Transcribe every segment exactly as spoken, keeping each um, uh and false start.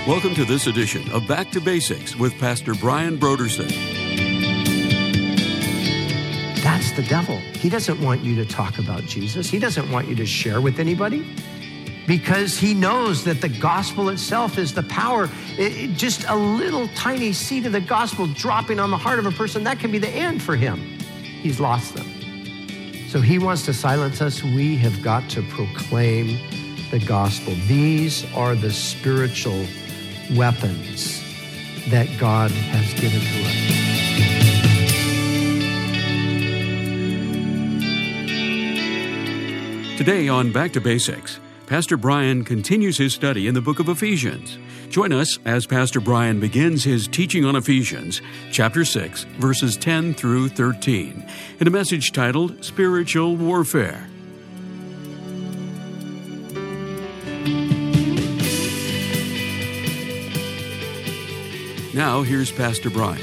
Welcome to this edition of Back to Basics with Pastor Brian Brodersen. That's the devil. He doesn't want you to talk about Jesus. He doesn't want you to share with anybody because he knows that the gospel itself is the power. It, it, just a little tiny seed of the gospel dropping on the heart of a person, that can be the end for him. He's lost them. So he wants to silence us. We have got to proclaim the gospel. These are the spiritual weapons that God has given to us. Today on Back to Basics, Pastor Brian continues his study in the book of Ephesians. Join us as Pastor Brian begins his teaching on Ephesians, chapter six, verses ten through thirteen, in a message titled Spiritual Warfare. Now, here's Pastor Brian.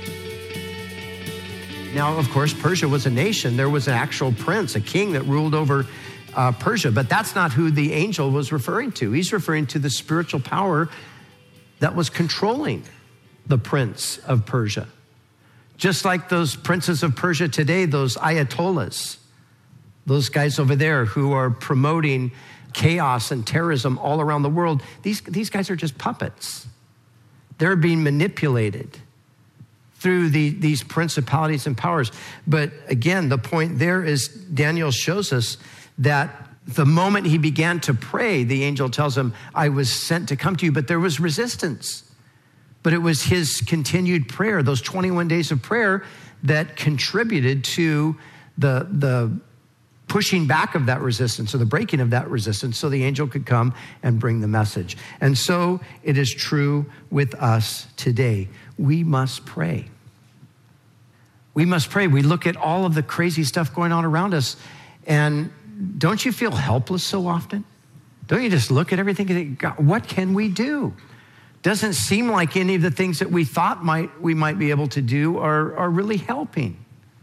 Now, of course, Persia was a nation. There was an actual prince, a king that ruled over uh, Persia. But that's not who the angel was referring to. He's referring to the spiritual power that was controlling the prince of Persia. Just like those princes of Persia today, those ayatollahs, those guys over there who are promoting chaos and terrorism all around the world, these, these guys are just puppets. They're being manipulated through the, these principalities and powers. But again, the point there is Daniel shows us that the moment he began to pray, the angel tells him, I was sent to come to you, but there was resistance. But it was his continued prayer, those twenty-one days of prayer, that contributed to the, the pushing back of that resistance or the breaking of that resistance so the angel could come and bring the message. And so it is true with us today. We must pray. We must pray. We look at all of the crazy stuff going on around us, and don't you feel helpless so often? Don't you just look at everything and think, God, what can we do? Doesn't seem like any of the things that we thought might we might be able to do are, are really helping.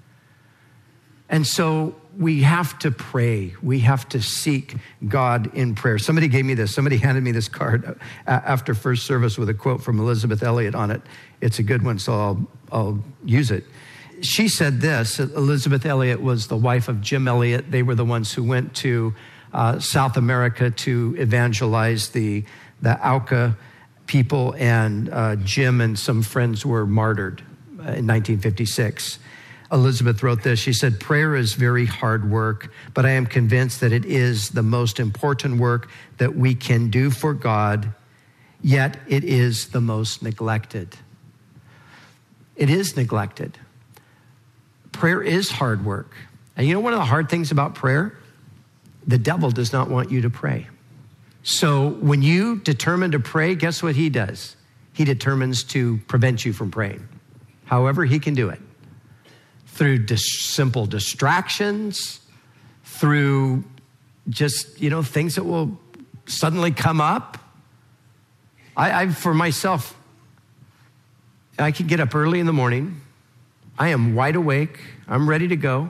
And so we have to pray. We have to seek God in prayer. Somebody gave me this. Somebody handed me this card after first service with a quote from Elizabeth Elliot on it. It's a good one, so I'll, I'll use it. She said this. Elizabeth Elliot was the wife of Jim Elliot. They were the ones who went to uh, South America to evangelize the, the Auca people, and uh, Jim and some friends were martyred in nineteen fifty-six. Elizabeth wrote this. She said, prayer is very hard work, but I am convinced that it is the most important work that we can do for God, yet it is the most neglected. It is neglected. Prayer is hard work. And you know one of the hard things about prayer? The devil does not want you to pray. So when you determine to pray, guess what he does? He determines to prevent you from praying, however he can do it. Through dis- simple distractions, through just, you know, things that will suddenly come up. I, I, for myself, I could get up early in the morning. I am wide awake. I'm ready to go.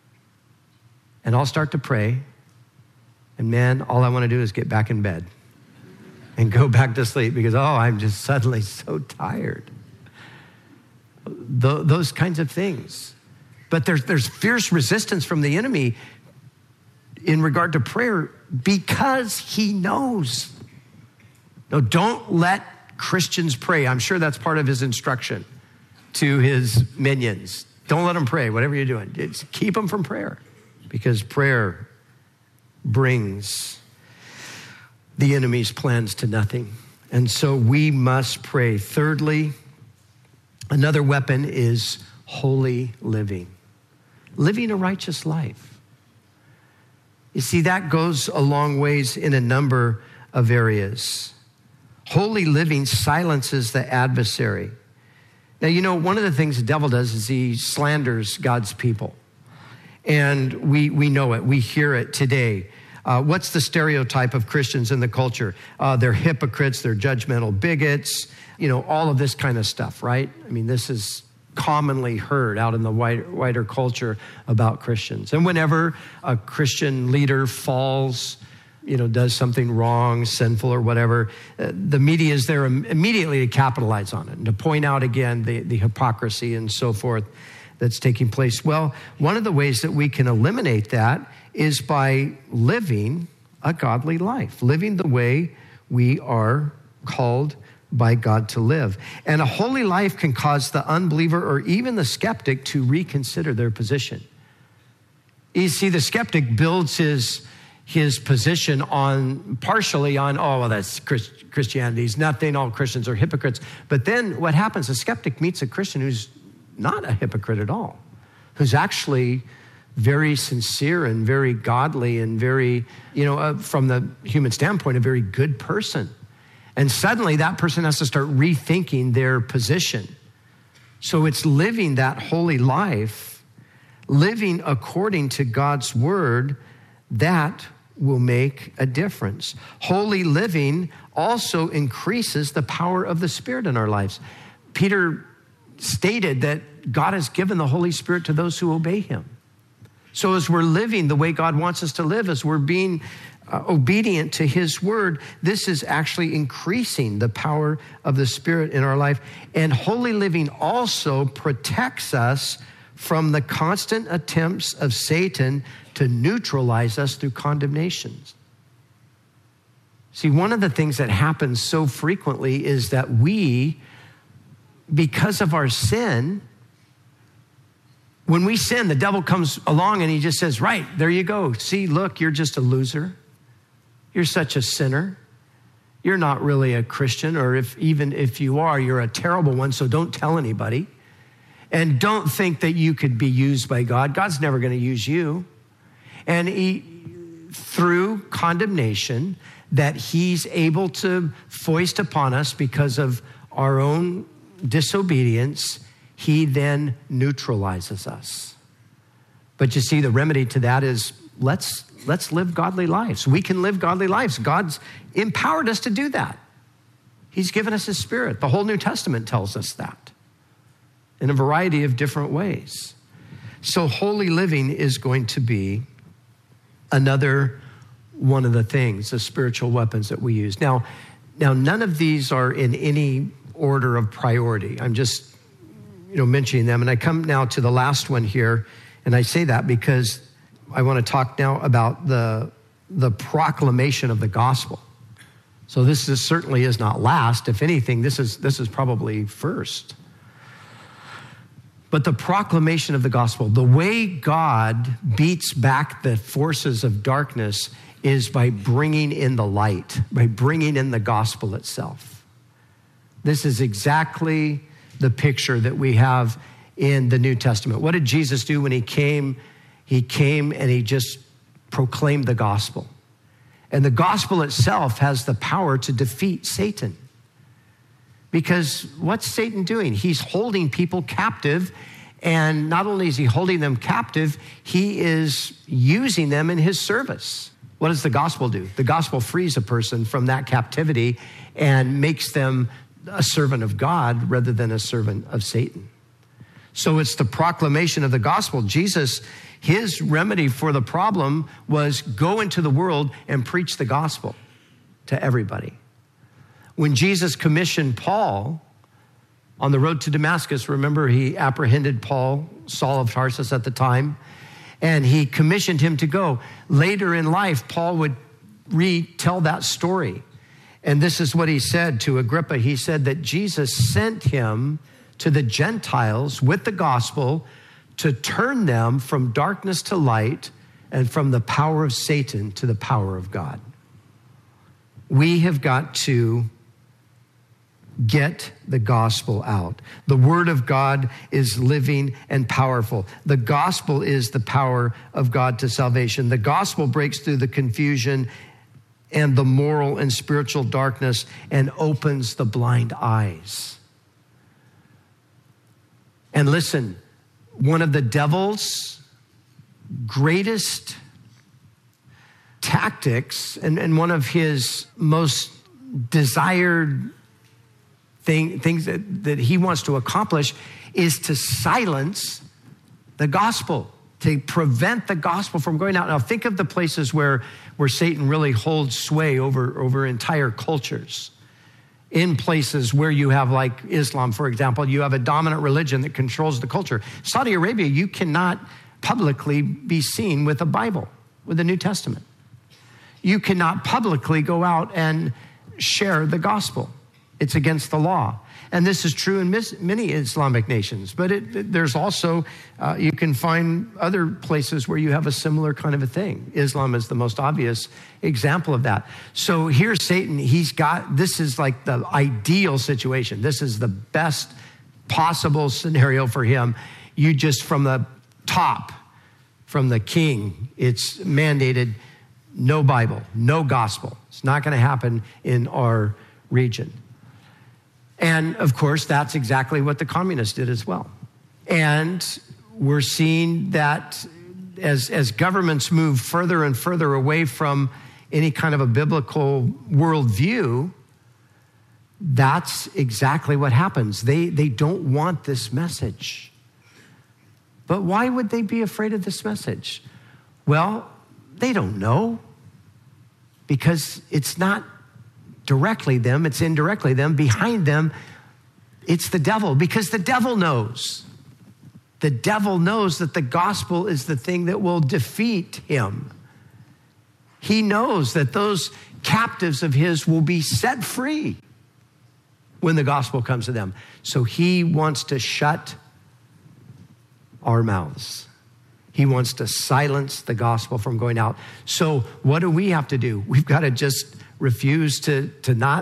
And I'll start to pray. And man, all I want to do is get back in bed and go back to sleep because, oh, I'm just suddenly so tired. Th- those kinds of things. But there's, there's fierce resistance from the enemy in regard to prayer because he knows. No, don't let Christians pray. I'm sure that's part of his instruction to his minions. Don't let them pray, whatever you're doing. It's keep them from prayer because prayer brings the enemy's plans to nothing. And so we must pray. Thirdly, another weapon is holy living. Living a righteous life. You see, that goes a long ways in a number of areas. Holy living silences the adversary. Now, you know, one of the things the devil does is he slanders God's people. And we we know it. We hear it today. Uh, what's the stereotype of Christians in the culture? Uh, they're hypocrites. They're judgmental bigots. You know, all of this kind of stuff, right? I mean, this is commonly heard out in the wider, wider culture about Christians. And whenever a Christian leader falls, you know, does something wrong, sinful or whatever, uh, the media is there immediately to capitalize on it and to point out again the, the hypocrisy and so forth that's taking place. Well, one of the ways that we can eliminate that is by living a godly life, living the way we are called by God to live. And a holy life can cause the unbeliever or even the skeptic to reconsider their position. You see, the skeptic builds his, his position on partially on, oh, well, that's Christ, Christianity is nothing, all Christians are hypocrites. But then what happens, a skeptic meets a Christian who's not a hypocrite at all, who's actually very sincere and very godly and very, you know, uh, from the human standpoint, a very good person. And suddenly that person has to start rethinking their position. So it's living that holy life, living according to God's word, that will make a difference. Holy living also increases the power of the Spirit in our lives. Peter stated that God has given the Holy Spirit to those who obey him. So as we're living the way God wants us to live, as we're being uh, obedient to his word, this is actually increasing the power of the Spirit in our life. And holy living also protects us from the constant attempts of Satan to neutralize us through condemnations. See, one of the things that happens so frequently is that we, because of our sin, when we sin, the devil comes along and he just says, right, there you go. See, look, you're just a loser. You're such a sinner. You're not really a Christian, or if even if you are, you're a terrible one, so don't tell anybody. And don't think that you could be used by God. God's never going to use you. And he, through condemnation that he's able to foist upon us because of our own disobedience, he then neutralizes us. But you see, the remedy to that is let's let's live godly lives. We can live godly lives. God's empowered us to do that. He's given us his Spirit. The whole New Testament tells us that in a variety of different ways. So holy living is going to be another one of the things, the spiritual weapons that we use. Now, now none of these are in any order of priority. I'm just, you know, mentioning them. And I come now to the last one here. And I say that because I want to talk now about the, the proclamation of the gospel. So this is, certainly is not last. If anything, this is, this is probably first. But the proclamation of the gospel, the way God beats back the forces of darkness is by bringing in the light, by bringing in the gospel itself. This is exactly the picture that we have in the New Testament. What did Jesus do when he came? He came and he just proclaimed the gospel. And the gospel itself has the power to defeat Satan. Because what's Satan doing? He's holding people captive. And not only is he holding them captive, he is using them in his service. What does the gospel do? The gospel frees a person from that captivity and makes them a servant of God rather than a servant of Satan. So it's the proclamation of the gospel. Jesus, his remedy for the problem was go into the world and preach the gospel to everybody. When Jesus commissioned Paul on the road to Damascus, remember he apprehended Paul, Saul of Tarsus at the time, and he commissioned him to go. Later in life, Paul would retell that story. And this is what he said to Agrippa. He said that Jesus sent him to the Gentiles with the gospel to turn them from darkness to light and from the power of Satan to the power of God. We have got to get the gospel out. The word of God is living and powerful. The gospel is the power of God to salvation. The gospel breaks through the confusion and the moral and spiritual darkness and opens the blind eyes. And listen, one of the devil's greatest tactics and, and one of his most desired thing, things that, that he wants to accomplish is to silence the gospel. to prevent the gospel from going out. Now think of the places where, where Satan really holds sway over, over entire cultures. In places where you have, like Islam, for example, you have a dominant religion that controls the culture. Saudi Arabia, you cannot publicly be seen with a Bible, with the New Testament. You cannot publicly go out and share the gospel. It's against the law. And this is true in many Islamic nations. But it, it, there's also, uh, you can find other places where you have a similar kind of a thing. Islam is the most obvious example of that. So here's Satan. He's got, this is like the ideal situation. This is the best possible scenario for him. You just, from the top, from the king, it's mandated no Bible, no gospel. It's not going to happen in our region. And of course, that's exactly what the communists did as well. And we're seeing that as, as governments move further and further away from any kind of a biblical worldview, that's exactly what happens. They, they don't want this message. But why would they be afraid of this message? Well, they don't know, because it's not directly them, it's indirectly them. Behind them, it's the devil, because the devil knows. The devil knows that the gospel is the thing that will defeat him. He knows that those captives of his will be set free when the gospel comes to them. So he wants to shut our mouths. He wants to silence the gospel from going out. So what do we have to do? We've got to just refuse to, to not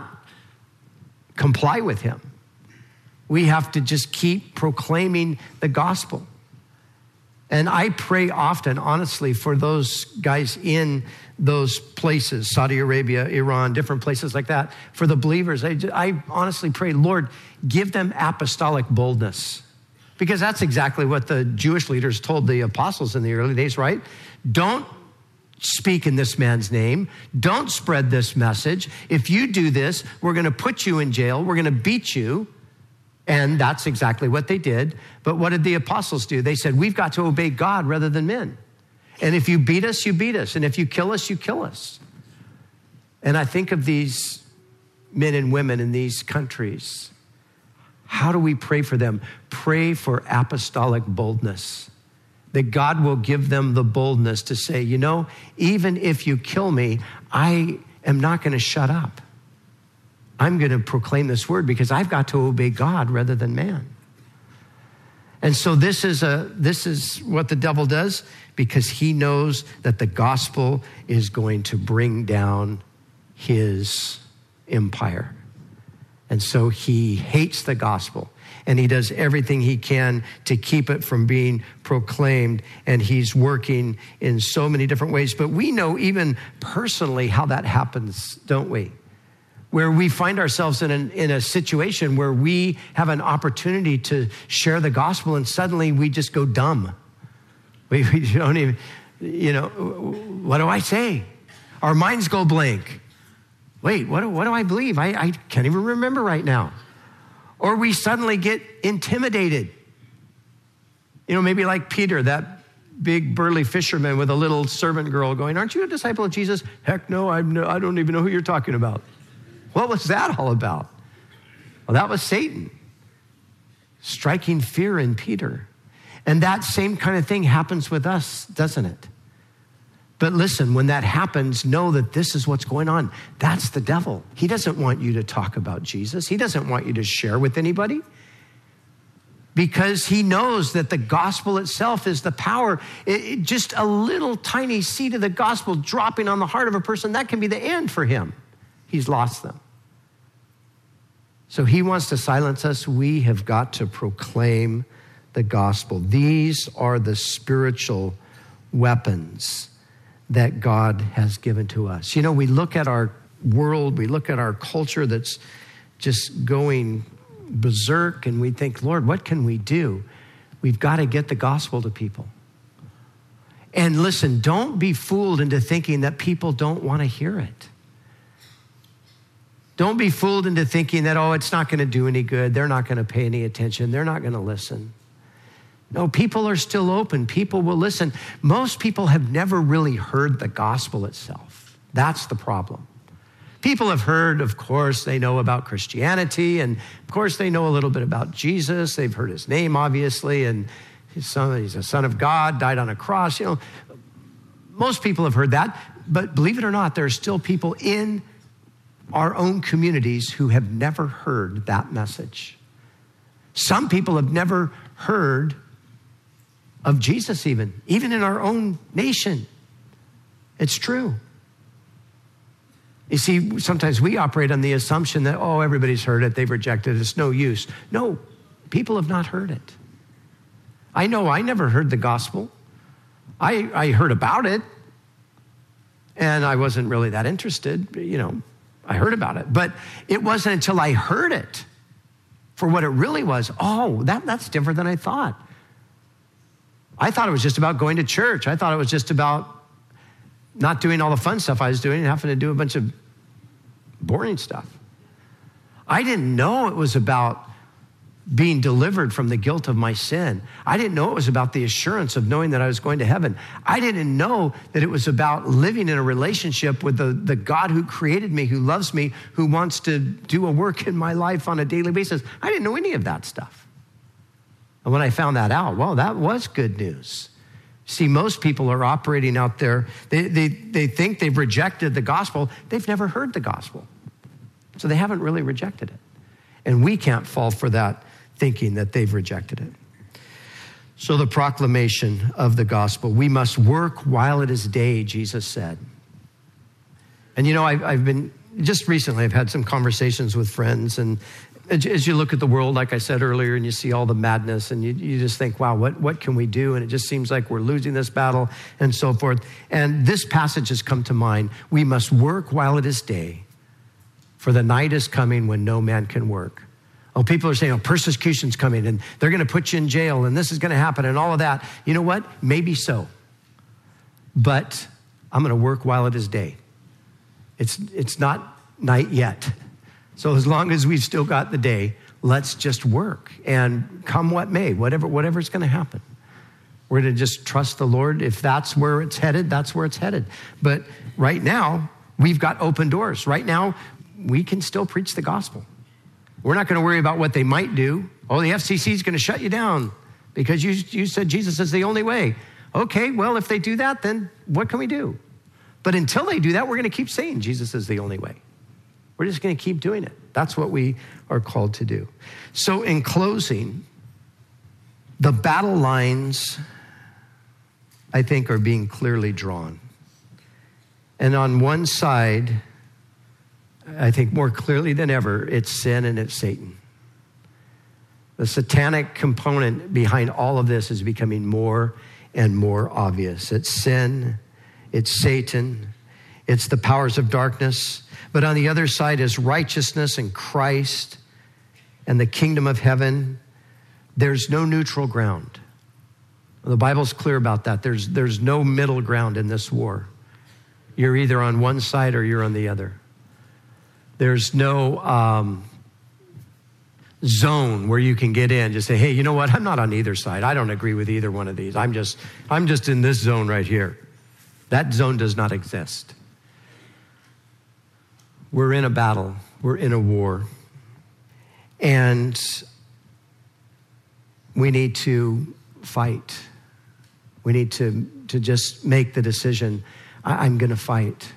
comply with him. We have to just keep proclaiming the gospel. And I pray often, honestly, for those guys in those places, Saudi Arabia, Iran, different places like that, for the believers. I, I honestly pray, Lord, give them apostolic boldness. Because that's exactly what the Jewish leaders told the apostles in the early days, right? Don't speak in this man's name. Don't spread this message. If you do this, we're going to put you in jail. We're going to beat you. And that's exactly what they did. But what did the apostles do? They said, we've got to obey God rather than men. And if you beat us, you beat us. And if you kill us, you kill us. And I think of these men and women in these countries. How do we pray for them? Pray for apostolic boldness. That God will give them the boldness to say, you know, even if you kill me, I am not going to shut up. I'm going to proclaim this word because I've got to obey God rather than man. And so this is a this is what the devil does, because he knows that the gospel is going to bring down his empire. And so he hates the gospel, and he does everything he can to keep it from being proclaimed. And he's working in so many different ways. But we know even personally how that happens, don't we? Where we find ourselves in, an, in a situation where we have an opportunity to share the gospel, and suddenly we just go dumb. We, we don't even, you know, what do I say? Our minds go blank. Wait, what do, what do I believe? I, I can't even remember right now. Or we suddenly get intimidated. You know, maybe like Peter, that big burly fisherman with a little servant girl going, aren't you a disciple of Jesus? Heck no, I'm no I don't even know who you're talking about. What was that all about? Well, that was Satan striking fear in Peter. And that same kind of thing happens with us, doesn't it? But listen, when that happens, know that this is what's going on. That's the devil. He doesn't want you to talk about Jesus. He doesn't want you to share with anybody, because he knows that the gospel itself is the power. It, it, just a little tiny seed of the gospel dropping on the heart of a person, that can be the end for him. He's lost them. So he wants to silence us. We have got to proclaim the gospel. These are the spiritual weapons that God has given to us. You know, we look at our world, we look at our culture that's just going berserk, and we think, Lord, what can we do? We've got to get the gospel to people. And listen, don't be fooled into thinking that people don't want to hear it. Don't be fooled into thinking that, oh, it's not going to do any good. They're not going to pay any attention. They're not going to listen. No, people are still open. People will listen. Most people have never really heard the gospel itself. That's the problem. People have heard, of course, they know about Christianity, and of course they know a little bit about Jesus. They've heard his name, obviously, and his son, he's a son of God, died on a cross. You know, most people have heard that, but believe it or not, there are still people in our own communities who have never heard that message. Some people have never heard of Jesus even, even in our own nation. It's true. You see, sometimes we operate on the assumption that, oh, everybody's heard it, they've rejected it, it's no use. No, people have not heard it. I know I never heard the gospel. I, I heard about it, and I wasn't really that interested. You know, I heard about it. But it wasn't until I heard it for what it really was. Oh, that, that's different than I thought. I thought it was just about going to church. I thought it was just about not doing all the fun stuff I was doing and having to do a bunch of boring stuff. I didn't know it was about being delivered from the guilt of my sin. I didn't know it was about the assurance of knowing that I was going to heaven. I didn't know that it was about living in a relationship with the, the God who created me, who loves me, who wants to do a work in my life on a daily basis. I didn't know any of that stuff. And when I found that out, well, that was good news. See, most people are operating out there. They, they, they think they've rejected the gospel. They've never heard the gospel. So they haven't really rejected it. And we can't fall for that thinking that they've rejected it. So the proclamation of the gospel, we must work while it is day, Jesus said. And you know, I've, I've been, just recently, I've had some conversations with friends, and as you look at the world, like I said earlier, and you see all the madness, and you, you just think, wow, what, what can we do? And it just seems like we're losing this battle and so forth. And this passage has come to mind. We must work while it is day, for the night is coming when no man can work. Oh, people are saying, oh, persecution's coming, and they're going to put you in jail, and this is going to happen, and all of that. You know what? Maybe so. But I'm going to work while it is day. It's, it's not night yet. So as long as we've still got the day, let's just work. And come what may, whatever whatever's going to happen. We're going to just trust the Lord. If that's where it's headed, that's where it's headed. But right now, we've got open doors. Right now, we can still preach the gospel. We're not going to worry about what they might do. Oh, the F C C is going to shut you down because you, you said Jesus is the only way. Okay, well, if they do that, then what can we do? But until they do that, we're going to keep saying Jesus is the only way. We're just going to keep doing it. That's what we are called to do. So in closing, the battle lines, I think, are being clearly drawn. And on one side, I think more clearly than ever, it's sin and it's Satan. The satanic component behind all of this is becoming more and more obvious. It's sin, it's Satan, it's the powers of darkness. But on the other side is righteousness and Christ and the kingdom of heaven. There's no neutral ground. The Bible's clear about that. There's, there's no middle ground in this war. You're either on one side or you're on the other. There's no um, zone where you can get in. Just say, hey, you know what? I'm not on either side. I don't agree with either one of these. I'm just, I'm just in this zone right here. That zone does not exist. We're in a battle. We're in a war. And we need to fight. We need to, to just make the decision, I, I'm going to fight.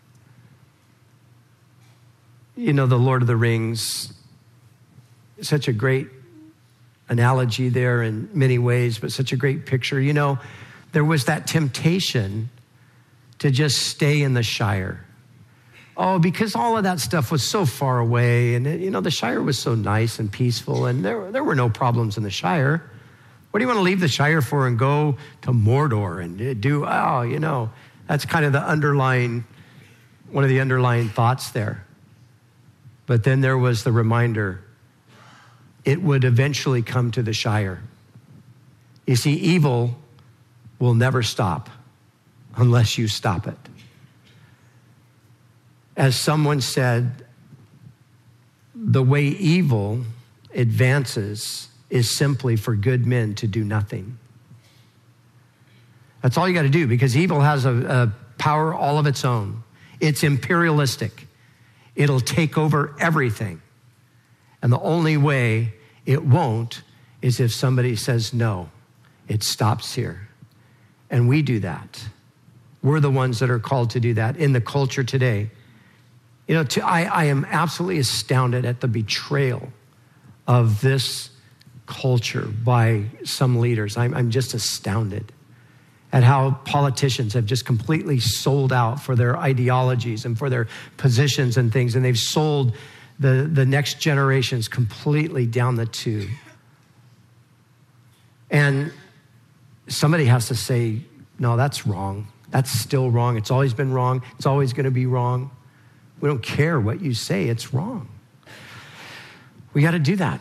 You know, the Lord of the Rings, such a great analogy there in many ways, but such a great picture. You know, there was that temptation to just stay in the Shire. Oh, because all of that stuff was so far away. And, you know, the Shire was so nice and peaceful, and there, there were no problems in the Shire. What do you want to leave the Shire for and go to Mordor and do, oh, you know, that's kind of the underlying, one of the underlying thoughts there. But then there was the reminder, it would eventually come to the Shire. You see, evil will never stop unless you stop it. As someone said, the way evil advances is simply for good men to do nothing. That's all you got to do, because evil has a, a power all of its own. It's imperialistic. It'll take over everything. And the only way it won't is if somebody says no. It stops here. And we do that. We're the ones that are called to do that in the culture today. You know, to, I, I am absolutely astounded at the betrayal of this culture by some leaders. I'm, I'm just astounded at how politicians have just completely sold out for their ideologies and for their positions and things. And they've sold the, the next generations completely down the tube. And somebody has to say, no, that's wrong. That's still wrong. It's always been wrong. It's always going to be wrong. We don't care what you say. It's wrong. We got to do that.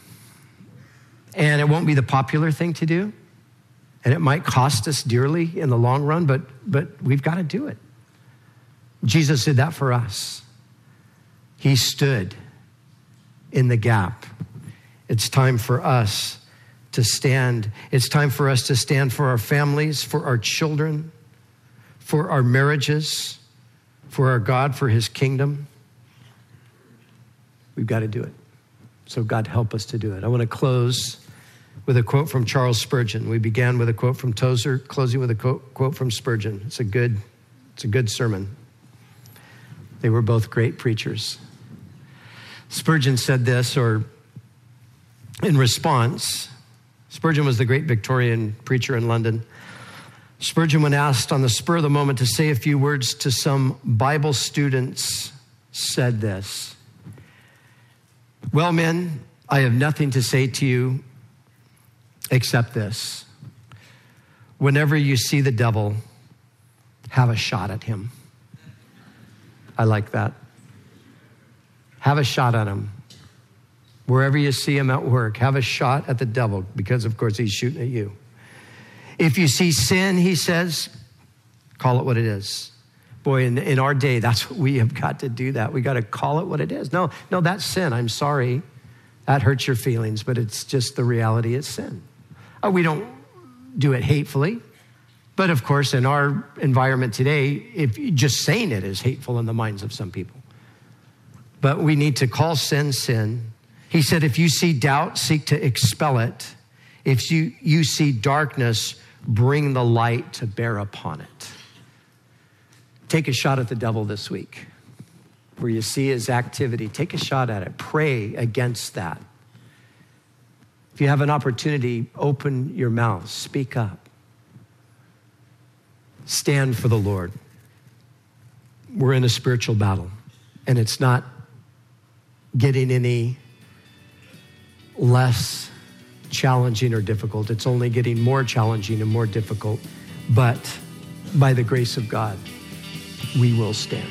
And it won't be the popular thing to do. And it might cost us dearly in the long run, but, but we've got to do it. Jesus did that for us. He stood in the gap. It's time for us to stand. It's time for us to stand for our families, for our children, for our marriages, for our God, for his kingdom. We've got to do it. So God help us to do it. I want to close with a quote from Charles Spurgeon. We began with a quote from Tozer, closing with a quote, quote from Spurgeon. It's a good, it's a good sermon. They were both great preachers. Spurgeon said this, or in response, Spurgeon was the great Victorian preacher in London. Spurgeon, when asked on the spur of the moment to say a few words to some Bible students, said this: "Well, men, I have nothing to say to you except this. Whenever you see the devil, have a shot at him." I like that. Have a shot at him. Wherever you see him at work, have a shot at the devil, because of course he's shooting at you. If you see sin, he says, call it what it is. Boy, in, in our day, that's what we have got to do that. We got to call it what it is. No, no, that's sin. I'm sorry. That hurts your feelings, but it's just the reality. It's sin. Oh, we don't do it hatefully. But of course, in our environment today, if just saying it is hateful in the minds of some people. But we need to call sin, sin. He said, if you see doubt, seek to expel it. If you, you see darkness, bring the light to bear upon it. Take a shot at the devil this week. Where you see his activity, take a shot at it. Pray against that. If you have an opportunity, open your mouth, speak up. Stand for the Lord. We're in a spiritual battle, and it's not getting any less challenging or difficult. It's only getting more challenging and more difficult. But by the grace of God, we will stand.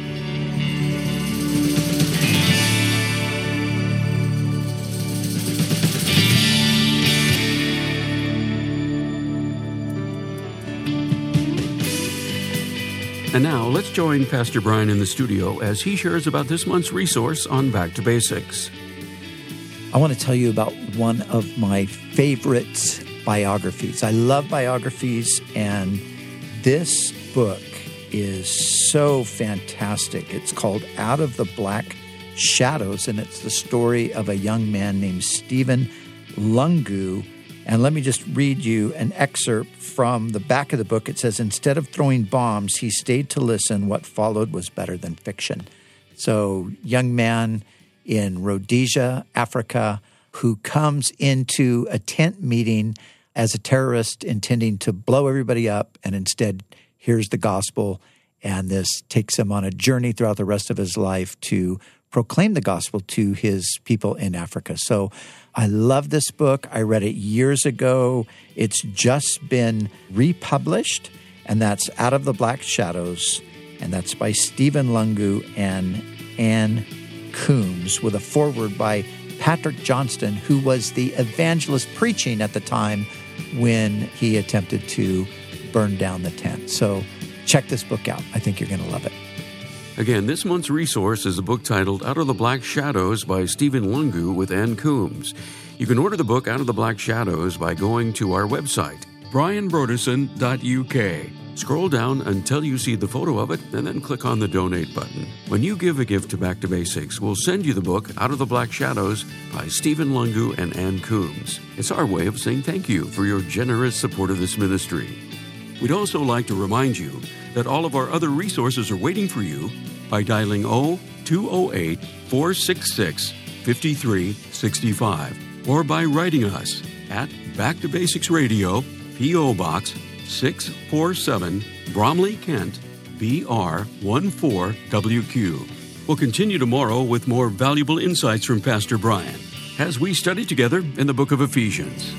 And now let's join Pastor Brian in the studio as he shares about this month's resource on Back to Basics. I want to tell you about one of my favorite biographies. I love biographies, and this book is so fantastic. It's called Out of the Black Shadows, and it's the story of a young man named Stephen Lungu. And let me just read you an excerpt from the back of the book. It says, instead of throwing bombs, he stayed to listen. What followed was better than fiction. So, young man in Rhodesia, Africa, who comes into a tent meeting as a terrorist intending to blow everybody up, and instead hears the gospel, and this takes him on a journey throughout the rest of his life to proclaim the gospel to his people in Africa. So I love this book. I read it years ago. It's just been republished, and that's Out of the Black Shadows, and that's by Stephen Lungu and Ann Coombs, with a foreword by Patrick Johnston, who was the evangelist preaching at the time when he attempted to burn down the tent. So check this book out. I think you're going to love it. Again, this month's resource is a book titled Out of the Black Shadows by Stephen Lungu with Ann Coombs. You can order the book Out of the Black Shadows by going to our website, brian broderson dot u k. Scroll down until you see the photo of it, and then click on the Donate button. When you give a gift to Back to Basics, we'll send you the book Out of the Black Shadows by Stephen Lungu and Ann Coombs. It's our way of saying thank you for your generous support of this ministry. We'd also like to remind you that all of our other resources are waiting for you by dialing two oh eight, four six six, five three six five or by writing us at Back to Basics Radio, P O. Box six forty-seven, Bromley, Kent, B R one four W Q. We'll continue tomorrow with more valuable insights from Pastor Brian as we study together in the book of Ephesians.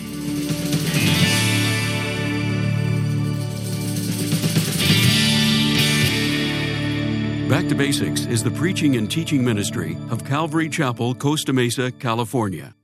Back to Basics is the preaching and teaching ministry of Calvary Chapel, Costa Mesa, California.